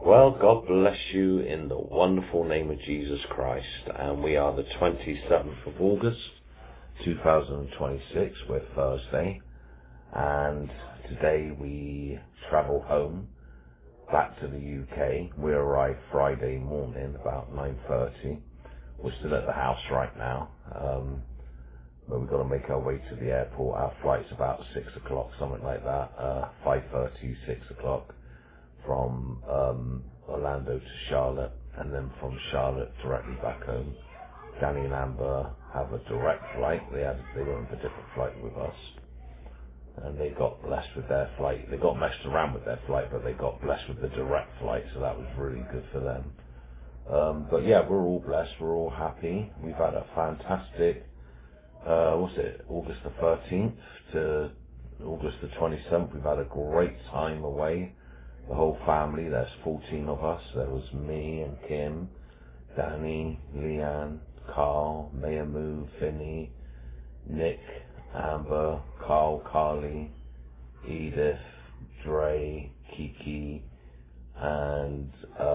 Well, God bless you in the wonderful name of Jesus Christ. And we are the 27th of August, 2026. We're Thursday. And today we travel home back to the UK. We arrived Friday morning about 9:30. We're still at the house right now. But we've got to make our way to the airport. Our flight's about 6 o'clock, something like that. 5:30, 6 o'clock. From Orlando to Charlotte, and then from Charlotte directly back home. Danny and Amber have a direct flight. They went on a different flight with us, and they got blessed with their flight. They got messed around with their flight, but they got blessed with the direct flight, so that was really good for them. But yeah, we're all blessed. We're all happy. We've had a fantastic, August the 13th to August the 27th. We've had a great time away. The whole family, there's 14 of us. There was me and Kim, Danny, Leanne, Carl, Mayamu, Finney, Nick, Amber, Carl, Carly, Edith, Dre, Kiki, and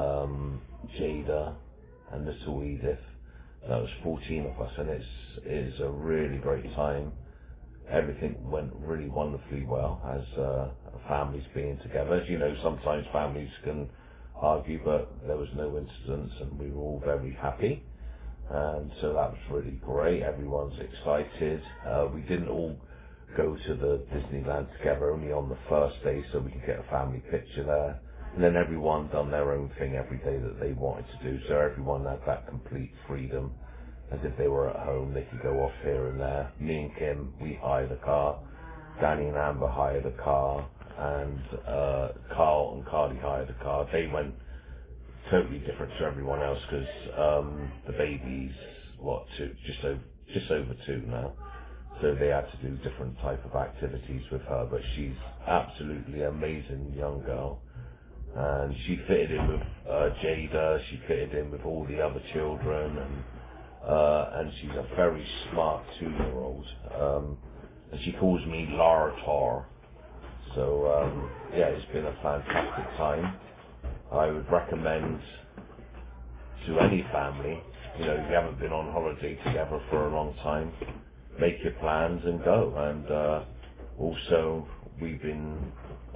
Jada, and little Edith. That was 14 of us, and it's a really great time. Everything went really wonderfully well as families being together. As you know, sometimes families can argue, but there was no incidents, and we were all very happy. And so that was really great. Everyone's excited. We didn't all go to the Disneyland together, only on the first day, so we could get a family picture there. And then everyone done their own thing every day that they wanted to do, so everyone had that complete freedom. As if they were at home, they could go off here and there. Me and Kim, we hired a car. Danny and Amber hired a car, and Carl and Carly hired a car. They went totally different to everyone else because the baby's just over 2 now, so they had to do different type of activities with her. But she's absolutely amazing young girl, and she fitted in with Jada. She fitted in with all the other children, and she's a very smart 2-year-old. And she calls me Lara Tar. So, yeah, it's been a fantastic time. I would recommend to any family, if you haven't been on holiday together for a long time, make your plans and go. And also, I've been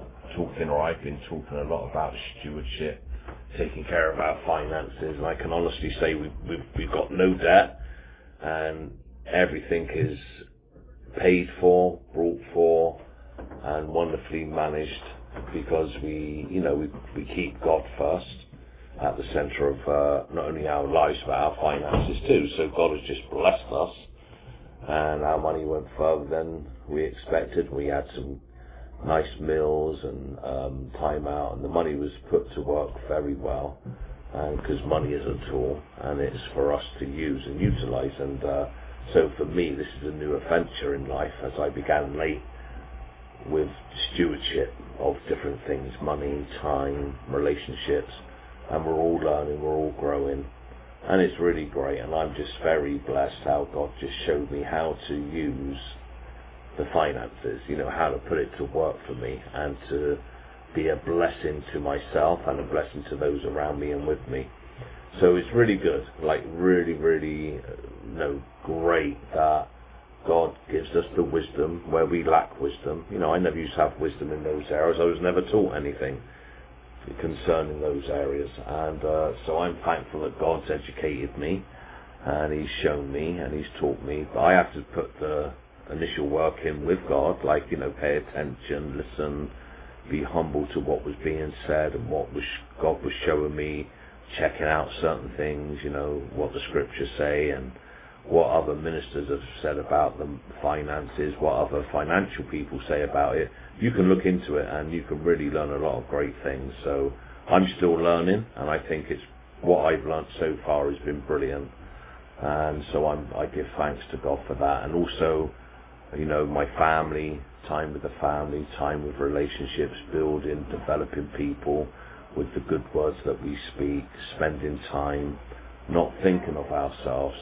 talking a lot about stewardship, taking care of our finances, and I can honestly say we've got no debt, and everything is paid for, brought for, and wonderfully managed because we keep God first at the center of not only our lives but our finances too. So God has just blessed us, and our money went further than we expected. We had some nice meals and time out, and the money was put to work very well, because money is a tool and it's for us to use and utilize. And so for me, this is a new adventure in life, as I began late with stewardship of different things: money, time, relationships, and we're all learning, we're all growing, and it's really great. And I'm just very blessed how God just showed me how to use the finances, how to put it to work for me and to be a blessing to myself and a blessing to those around me and with me. So it's really good, really, really, great that God gives us the wisdom where we lack wisdom. I never used to have wisdom in those areas. I was never taught anything concerning those areas. And so I'm thankful that God's educated me, and He's shown me, and He's taught me. But I have to put the initial work in with God, pay attention, listen, be humble to what was being said and what God was showing me, checking out certain things, what the scriptures say and what other ministers have said about the finances, what other financial people say about it. You can look into it and you can really learn a lot of great things. So I'm still learning, and I think what I've learned so far has been brilliant. And so I give thanks to God for that. And also, my family, time with the family, time with relationships, building, developing people with the good words that we speak, spending time, not thinking of ourselves,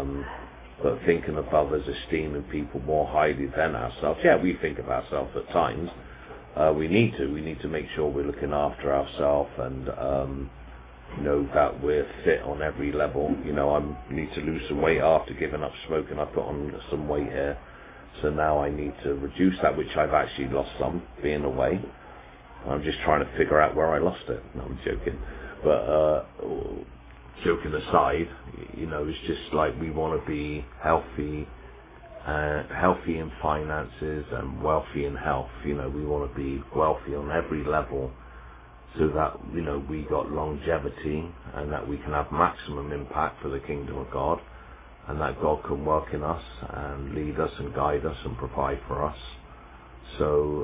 but thinking of others, esteeming people more highly than ourselves. Yeah, we think of ourselves at times, we need to make sure we're looking after ourselves and that we're fit on every level. I need to lose some weight after giving up smoking. I put on some weight here, so now I need to reduce that, which I've actually lost some being away. I'm just trying to figure out where I lost it. No, I'm joking. But joking aside, it's just like we want to be healthy in finances and wealthy in health. We want to be wealthy on every level so that, we got longevity and that we can have maximum impact for the kingdom of God, and that God can work in us and lead us and guide us and provide for us. So,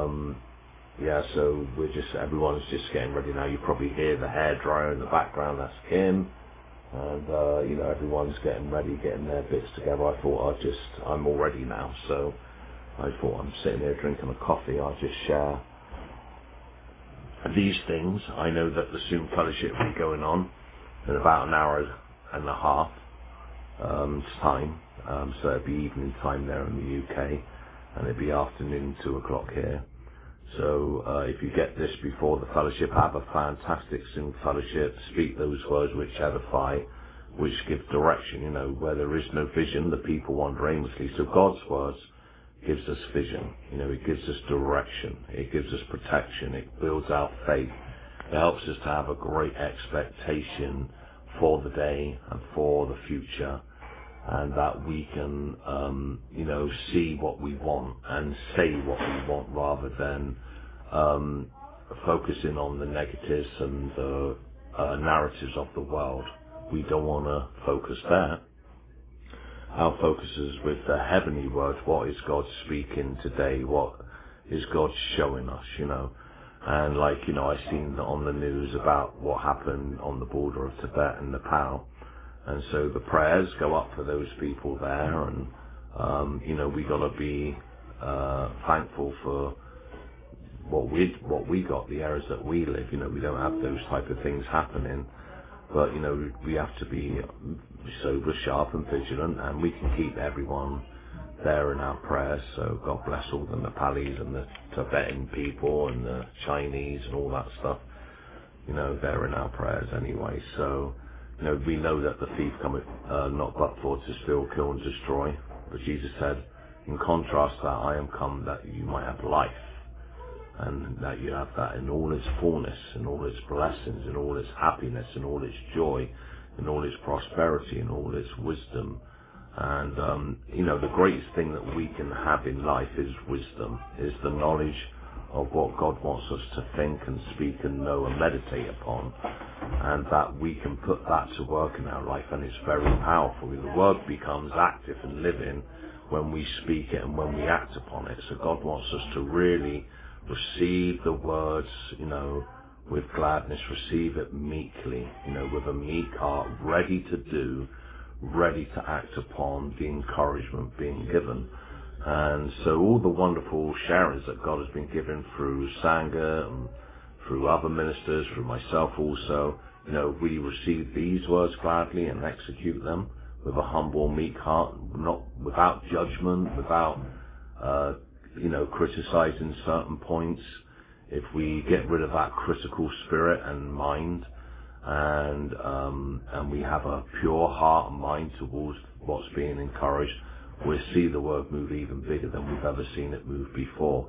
so everyone's just getting ready now. You probably hear the hairdryer in the background, that's Kim. And, everyone's getting ready, getting their bits together. I thought I'm all ready now. So I thought I'm sitting here drinking a coffee. I'll just share these things. I know that the Zoom fellowship will be going on in about an hour and a half time. So it'll be evening time there in the UK, and it'll be afternoon, 2:00 here. So if you get this before the fellowship, have a fantastic Zoom fellowship. Speak those words which edify, which give direction. Where there is no vision, the people wander aimlessly. So God's words gives us vision. It gives us direction. It gives us protection. It builds our faith. It helps us to have a great expectation for the day and for the future, and that we can, see what we want and say what we want rather than focusing on the negatives and the narratives of the world. We don't want to focus there. Our focus is with the heavenly word. What is God speaking today? What is God showing us, And I've seen on the news about what happened on the border of Tibet and Nepal. And so the prayers go up for those people there, and we got to be thankful for what we got, the areas that we live. We don't have those type of things happening, but we have to be sober, sharp, and vigilant, and we can keep everyone there in our prayers. So God bless all the Nepalis and the Tibetan people and the Chinese and all that stuff. They're in our prayers anyway. So. We know that the thief cometh not but for to steal, kill, and destroy. But Jesus said, in contrast, that I am come that you might have life, and that you have that in all its fullness, in all its blessings, in all its happiness, in all its joy, in all its prosperity, in all its wisdom. And, the greatest thing that we can have in life is wisdom, is the knowledge of what God wants us to think and speak and know and meditate upon, and that we can put that to work in our life, and it's very powerful. The word becomes active and living when we speak it and when we act upon it. So God wants us to really receive the words, with gladness, receive it meekly, with a meek heart, ready to do, ready to act upon the encouragement being given. And so all the wonderful sharings that God has been given through Sangha and through other ministers, through myself also, we receive these words gladly and execute them with a humble, meek heart, not without judgment, without, criticizing certain points. If we get rid of that critical spirit and mind, and we have a pure heart and mind towards what's being encouraged, we'll see the word move even bigger than we've ever seen it move before.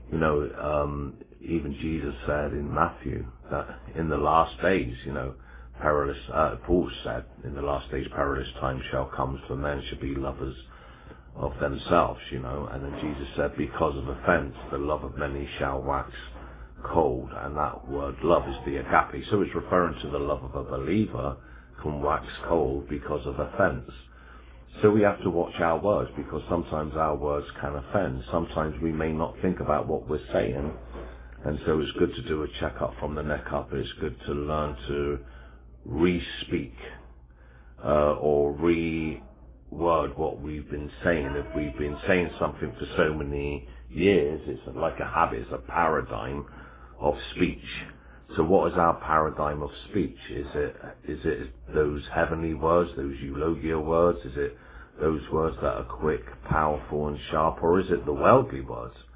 Even Jesus said in Matthew that in the last days, Paul said, in the last days perilous times shall come, for men shall be lovers of themselves, and then Jesus said, because of offense, the love of many shall wax cold, and that word love is the agape. So it's referring to the love of a believer can wax cold because of offense. So we have to watch our words, because sometimes our words can offend. Sometimes we may not think about what we're saying. And so it's good to do a checkup from the neck up. It's good to learn to re-speak or re-word what we've been saying. If we've been saying something for so many years, it's like a habit, it's a paradigm of speech. So what is our paradigm of speech? Is it those heavenly words, those eulogia words? Is it those words that are quick, powerful, and sharp? Or is it the worldly words?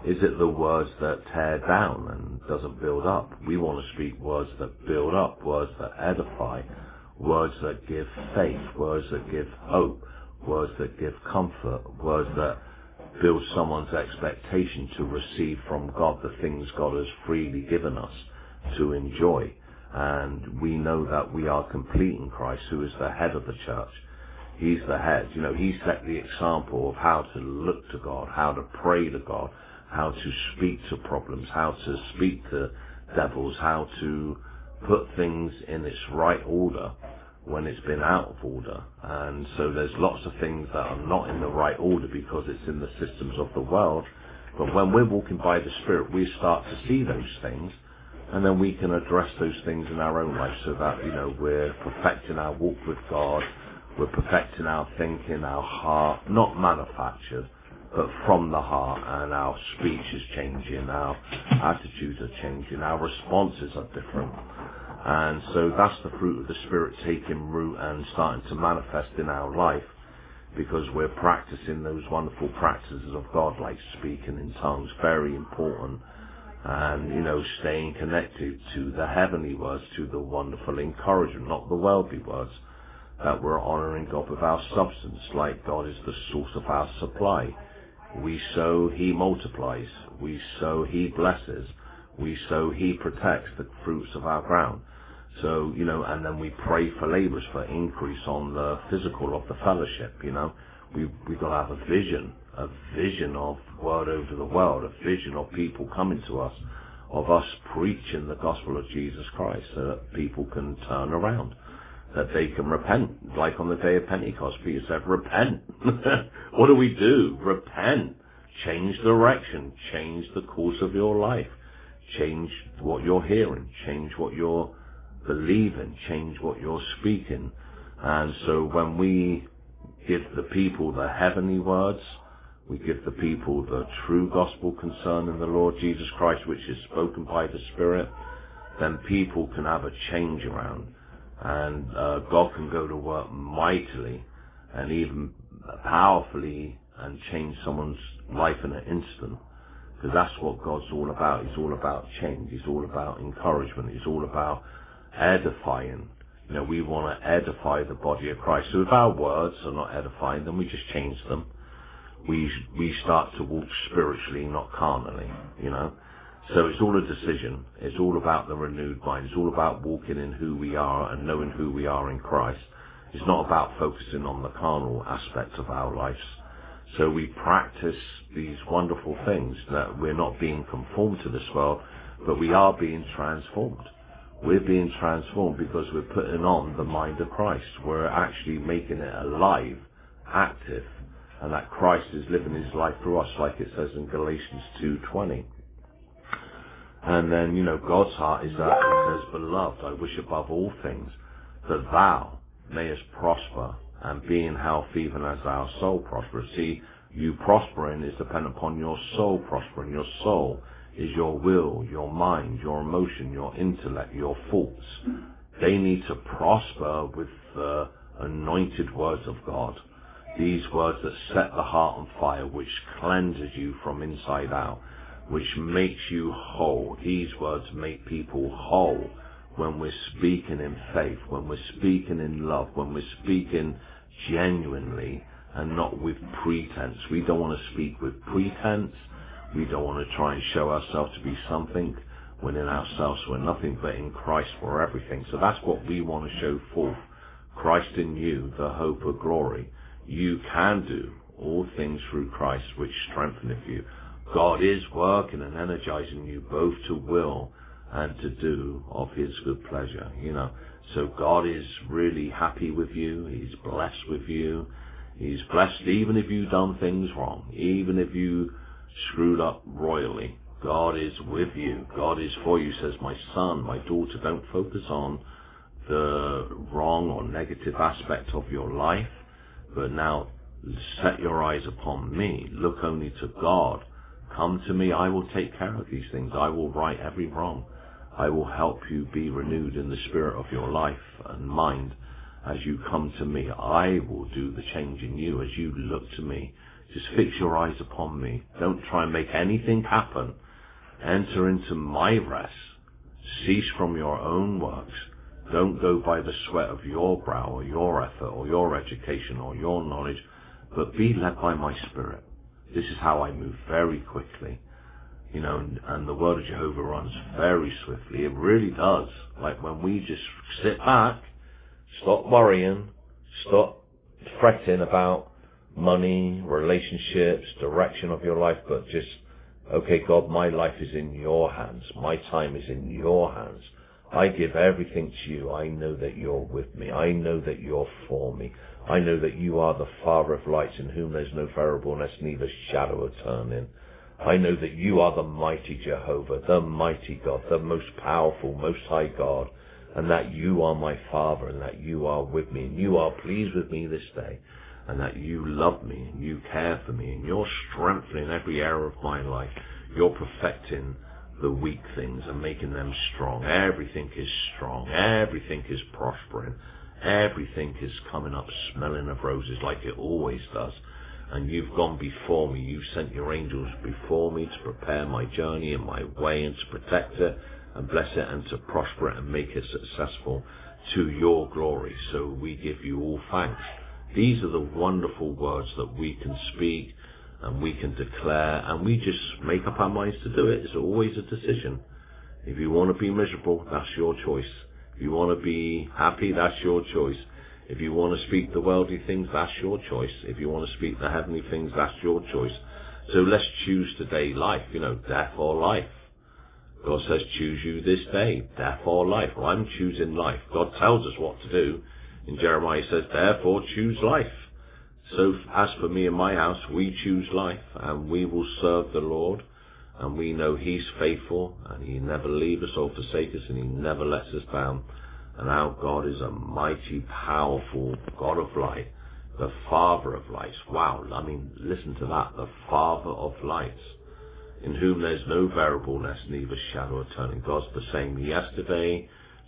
Is it the words that tear down and doesn't build up? We want to speak words that build up, words that edify, words that give faith, words that give hope, words that give comfort, words that build someone's expectation to receive from God the things God has freely given us to enjoy. And we know that we are complete in Christ, who is the head of the church. He's the head. He set the example of how to look to God, how to pray to God, how to speak to problems, how to speak to devils, how to put things in its right order when it's been out of order. And so there's lots of things that are not in the right order because it's in the systems of the world. But when we're walking by the Spirit, we start to see those things, and then we can address those things in our own life so that, we're perfecting our walk with God, we're perfecting our thinking, our heart, not manufactured, but from the heart, and our speech is changing, our attitudes are changing, our responses are different. And so that's the fruit of the Spirit taking root and starting to manifest in our life, because we're practicing those wonderful practices of God, like speaking in tongues, very important, and, staying connected to the heavenly words, to the wonderful encouragement, not the worldly words, that we're honoring God with our substance, like God is the source of our supply. We sow, He multiplies. We sow, He blesses. We sow, He protects the fruits of our ground. So, and then we pray for laborers for increase on the physical of the fellowship, We've got to have a vision of word over the world, a vision of people coming to us, of us preaching the gospel of Jesus Christ so that people can turn around, that they can repent. Like on the day of Pentecost, Peter said, repent. What do? Repent. Change direction. Change the course of your life. Change what you're hearing. Change what you're believing. Change what you're speaking. And so when we give the people the heavenly words, we give the people the true gospel concerning the Lord Jesus Christ, which is spoken by the Spirit, then people can have a change around. And God can go to work mightily and even powerfully and change someone's life in an instant. Because that's what God's all about. He's all about change. He's all about encouragement. He's all about edifying. We want to edify the body of Christ. So if our words are not edifying, then we just change them. We start to walk spiritually, not carnally, So it's all a decision. It's all about the renewed mind. It's all about walking in who we are and knowing who we are in Christ. It's not about focusing on the carnal aspects of our lives. So we practice these wonderful things, that we're not being conformed to this world, but we are being transformed. We're being transformed because we're putting on the mind of Christ. We're actually making it alive, active, and that Christ is living His life through us, like it says in Galatians 2:20. And then, God's heart is that it says, Beloved, I wish above all things that thou mayest prosper and be in health even as our soul prospers. See, you prospering is dependent upon your soul prospering. Your soul is your will, your mind, your emotion, your intellect, your thoughts. They need to prosper with the anointed words of God. These words that set the heart on fire, which cleanses you from inside out, which makes you whole. These words make people whole when we're speaking in faith, when we're speaking in love, when we're speaking genuinely and not with pretense. We don't want to speak with pretense. We don't want to try and show ourselves to be something when in ourselves we're nothing, but in Christ we're everything. So that's what we want to show forth. Christ in you, the hope of glory. You can do all things through Christ, which strengtheneth you. God is working and energizing you both to will and to do of His good pleasure, So God is really happy with you. He's blessed with you. He's blessed even if you've done things wrong, even if you screwed up royally. God is with you. God is for you. Says, my son, my daughter, don't focus on the wrong or negative aspect of your life, but now set your eyes upon me. Look only to God. Come to me. I will take care of these things. I will right every wrong. I will help you be renewed in the spirit of your life and mind. As you come to me, I will do the change in you as you look to me. Just fix your eyes upon me. Don't try and make anything happen. Enter into my rest. Cease from your own works. Don't go by the sweat of your brow or your effort or your education or your knowledge, but be led by my Spirit. This is how I move very quickly. And the word of Jehovah runs very swiftly. It really does. Like when we just sit back, stop worrying, stop fretting about money, relationships, direction of your life, but just, okay, God, my life is in your hands. My time is in your hands. I give everything to you. I know that you're with me. I know that you're for me. I know that you are the Father of lights, in whom there's no variableness, neither shadow of turning. I know that you are the mighty Jehovah, the mighty God, the most powerful, most high God, and that you are my Father, and that you are with me, and you are pleased with me this day, and that you love me, and you care for me, and you're strengthening every area of my life. You're perfecting the weak things and making them strong. Everything is strong. Everything is prospering. Everything is coming up smelling of roses like it always does. And you've gone before me. You've sent your angels before me to prepare my journey and my way, and to protect it and bless it and to prosper it and make it successful to your glory. So we give you all thanks. These are the wonderful words that we can speak and we can declare, and we just make up our minds to do it. It's always a decision. If you want to be miserable, that's your choice. If you want to be happy, that's your choice. If you want to speak the worldly things, that's your choice. If you want to speak the heavenly things, that's your choice. So let's choose today life, death or life. God says, choose you this day, death or life. Well, I'm choosing life. God tells us what to do. In Jeremiah, he says, therefore choose life. So as for me and my house, we choose life, and we will serve the Lord. And we know he's faithful, and he never leaves us or forsakes us, and he never lets us down. And our God is a mighty, powerful God of light, the Father of lights. Wow, listen to that, the Father of lights, in whom there's no variableness, neither shadow of turning. God's the same yesterday,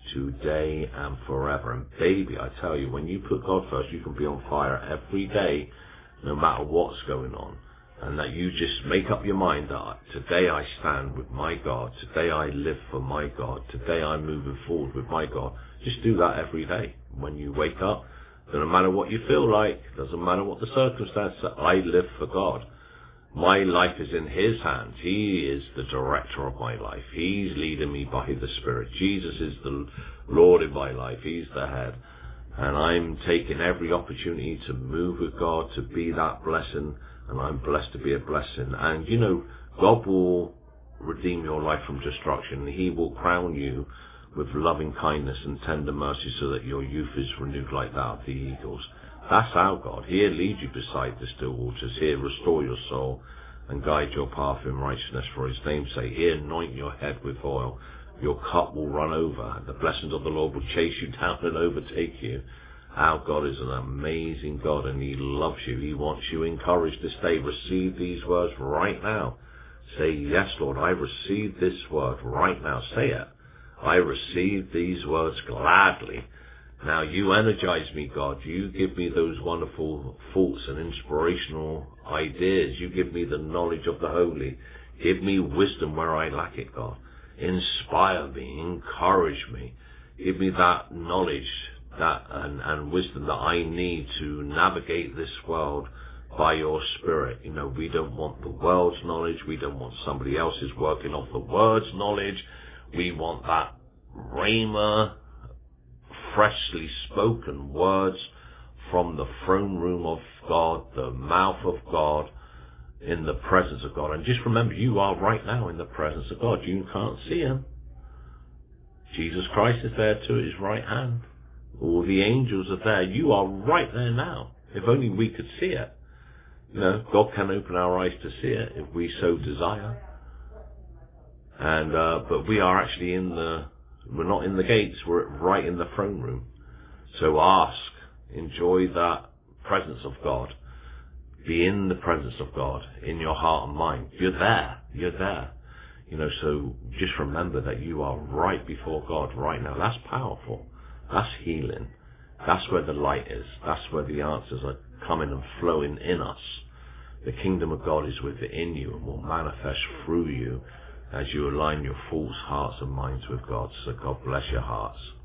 today, and forever. And baby, I tell you, when you put God first, you can be on fire every day, no matter what's going on. And that you just make up your mind that today I stand with my God, today I live for my God, today I'm moving forward with my God. Just do that every day. When you wake up, doesn't matter what you feel like, doesn't matter what the circumstances, I live for God. My life is in his hands. He is the director of my life. He's leading me by the Spirit. Jesus is the Lord in my life. He's the head. And I'm taking every opportunity to move with God, to be that blessing. And I'm blessed to be a blessing. And God will redeem your life from destruction. He will crown you with loving kindness and tender mercy, so that your youth is renewed like that of the eagles. That's our God. He'll lead you beside the still waters. He'll restore your soul and guide your path in righteousness for his name's sake. He'll anoint your head with oil. Your cup will run over. The blessings of the Lord will chase you down and overtake you. Our God is an amazing God, and he loves you. He wants you encouraged this day. Receive these words right now. Say, yes, Lord, I receive this word right now. Say it. I receive these words gladly. Now you energize me, God. You give me those wonderful thoughts and inspirational ideas. You give me the knowledge of the holy. Give me wisdom where I lack it, God. Inspire me, encourage me. Give me that knowledge and wisdom that I need to navigate this world by your Spirit. We don't want the world's knowledge. We don't want somebody else's working off the word's knowledge. We want that rhema, freshly spoken words from the throne room of God, the mouth of God, in the presence of God. And just remember, you are right now in the presence of God. You can't see him. Jesus Christ is there too at his right hand. All the angels are there. You are right there now. If only we could see it. God can open our eyes to see it if we so desire. And but we are actually we're not in the gates, we're right in the throne room. So ask, enjoy that presence of God. Be in the presence of God, in your heart and mind. You're there. So just remember that you are right before God right now. That's powerful. That's healing. That's where the light is. That's where the answers are coming and flowing in us. The kingdom of God is within you and will manifest through you as you align your thoughts, hearts and minds with God. So God bless your hearts.